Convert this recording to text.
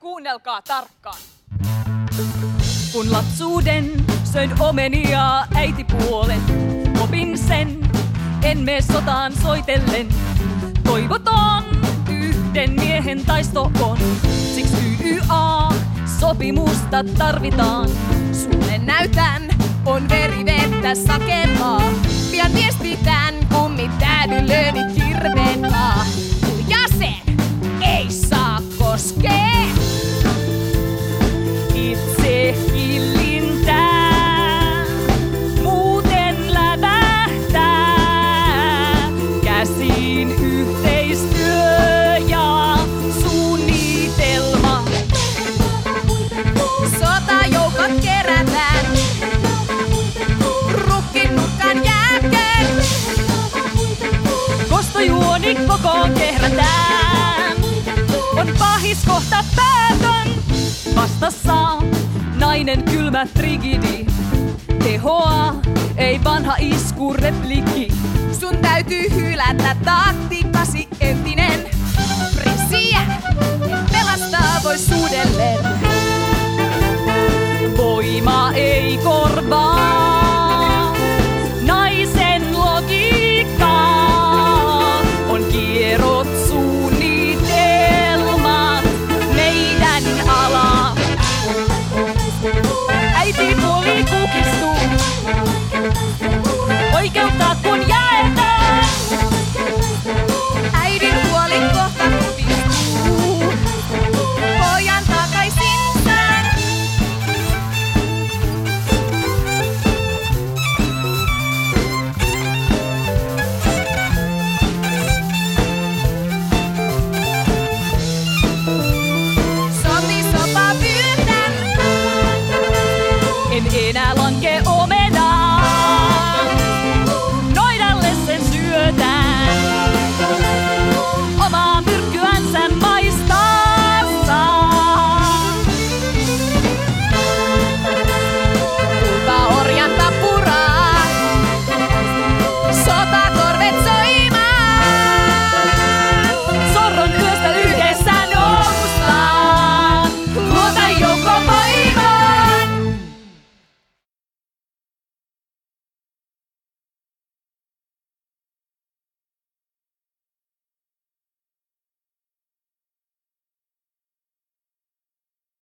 Kuunnelkaa tarkkaan. Kun lapsuuden söin omenia äitipuolen, opin sen, en mene sotaan soitellen. Toivotaan yhden miehen taisto on, siksi YYA-sopimusta tarvitaan. Sulle näytän, on verivettä sakemaa. Pian viestitään, kummitädylöni kirventaa. Jäsen ei saa koskea. Itse hillintää, muuten lävähtää. Käsiin yhteistyö ja suunnitelma. Sotajoukot kerätään rukkinutkan jälkeen. Kostojuoni kokoon kehrätään. On pahis kohta päätön. Vastassa nainen kylmä frigidi. Tehoa ei vanha iskurepliikki. Sun täytyy hylätä taktiikkasi entinen. Prinssiä pelastaa vois uudelleen. Voima ei korvaa.